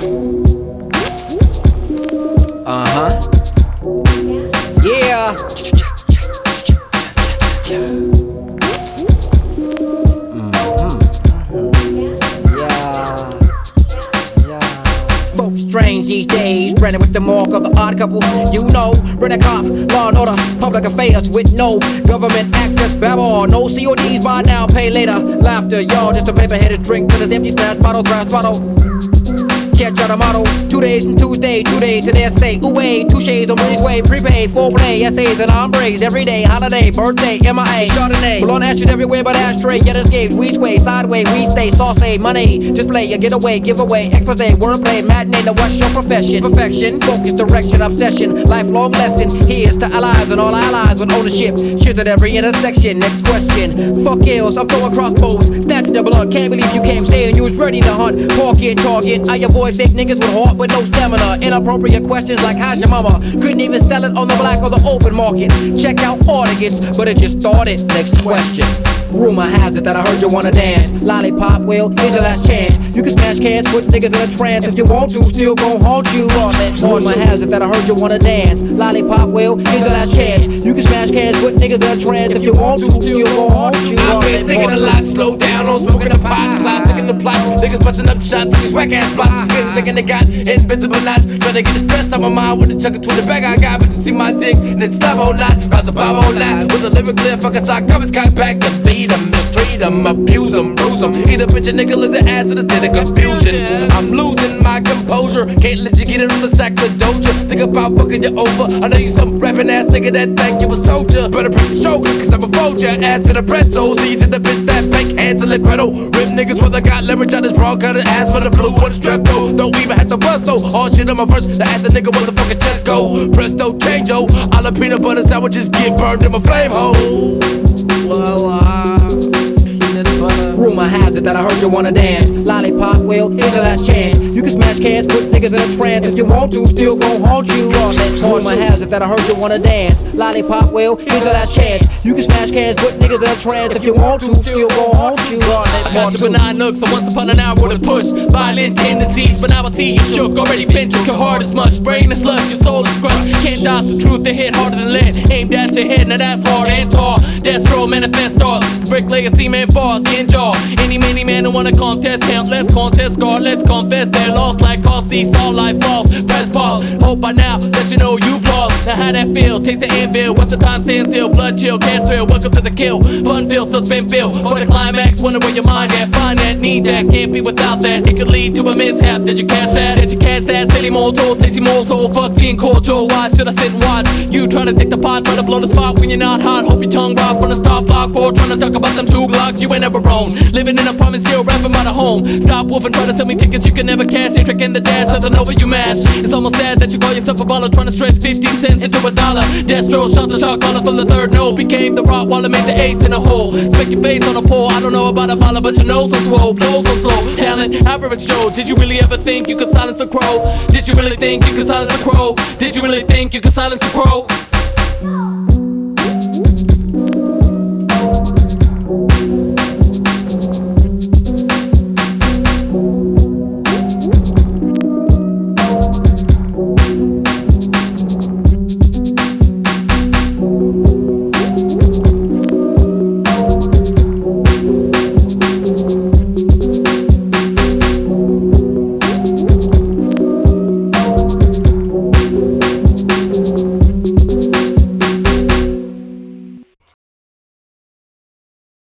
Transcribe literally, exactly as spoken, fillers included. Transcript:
Uh-huh. Yeah. Folks strange these days, branded with the mark of the odd couple. You know, rent a cop, law and order, public affairs with no government access. Babble, no C O Ds, buy now, pay later. Laughter, y'all, just a paper-headed drink to the empty smash bottle, thrash bottle. Catch out a model, two days and Tuesday, two days to their state. Ooh, wait, two shades on Willie's way, prepaid, foreplay, essays and hombres. Every day, holiday, birthday, M I A, Chardonnay. Blown ashes everywhere but ashtray, yet escaped. We sway, sideways, we stay, sauce, money. Display, a getaway, giveaway, expose, wordplay, matinee. Now what's your profession? Perfection, focus, direction, obsession, lifelong lesson. Here's to allies and all allies with ownership. Cheers at every intersection. Next question, fuck ills, I'm throwing crossbows, snatching the blood. Can't believe you came stay and you was ready to hunt. Pocket, target, I avoid fake niggas with heart but no stamina. Inappropriate questions like how's your mama? Couldn't even sell it on the black or the open market. Check out Ordigans, but it just started. Next question. Rumor has it that I heard you wanna dance. Lollipop, well, here's your last chance. You can smash cans, put niggas in a trance. If you want to, still gon' haunt you. Rumor has it that I heard you wanna dance. Lollipop, well, here's your last chance. You can smash cans, put niggas in a trance. If you want to, still gon' haunt you. I've been thinking a lot, slow down on smoking the pot. Clouds thinking the plots, niggas busting up shots to these whack ass plots. Niggas thinking they got invincible knots. Trying to get the stress out my mind with the chuck to the bag I got. But you see my dick, and it's slap on not, about to bomb on not. With a lyric clear, fucking sock, covers cock back to beat them, mistreat them, abuse them, bruise them. Either bitch a nigga live the ass in a state of confusion. I'm losing my composure, can't let you get it on the sack of doja. Think about fucking you over. I know you some rapping ass nigga that think you a soldier. Better break the shoulder, cause I'm a vulture. Ass in a pretzel, see you to the bitch that fake Hansel and Gretel. Rip niggas whether got leverage on this wrong, got an ass for the flu or the strep though. Don't even have to bust though. All shit on my verse, the ass a nigga where the fucking chest go. Presto change-o, all the peanut butter sandwiches get burned in my flame hole. Whoa, uh, rumor has it that I heard you wanna dance. Lollipop, well, here's your last chance. You can smash cans, put niggas in a trance. If you want to, still gon' haunt you. Rumor has it that I heard you wanna dance. Lollipop, well, here's your last chance. You can smash cans, put niggas in a trance. If you want to, still gon' haunt you. I got your benign looks, so once upon an hour with a push. Violent tendencies, but now I see you shook. Already been took your heart as much. Brain is slush, your soul is crushed. Can't dodge the truth, they hit harder than lead. Aimed at your head, now that's hard and tall. Destro manifest stars. The bricklayer, cement bars, in jaw. Any, many man who wanna contest, count less contest, scar, let's confess. They're lost like all seesaw, life falls. Press pause, hope by now that you know you've lost. Now how that feel, taste the anvil. What's the time, stand still, blood chill, can't thrill. Welcome to the kill, fun feel, suspend feel. For the climax, wonder where your mind at. Find that, need that, can't be without that. It could lead to a mishap. Did you catch that? Did you catch that? Silly motor, tasty more soul, fuck being cordial. Why should I sit and watch you try to take the pot, try to blow the spot when you're not hot? Hope your tongue rock from the stop block for trying to talk about them two blocks you ain't never own. Living in a promise hill, rapping about a home. Stop wolfing, trying to sell me tickets you can never cash. Ain't tricking the dash, nothing over you mash. It's almost sad that you call yourself a baller, trying to stretch fifteen cents into a dollar. Destro shot the shot caller from the third node. Became the rock while I made the ace in a hole. Spec your face on a pole. I don't know about a baller, but your nose so swole, flow so slow. Talent, average Joe. Did you really ever think you could silence the crow? Did you really think you could silence the crow? Did you really think you could silence the crow?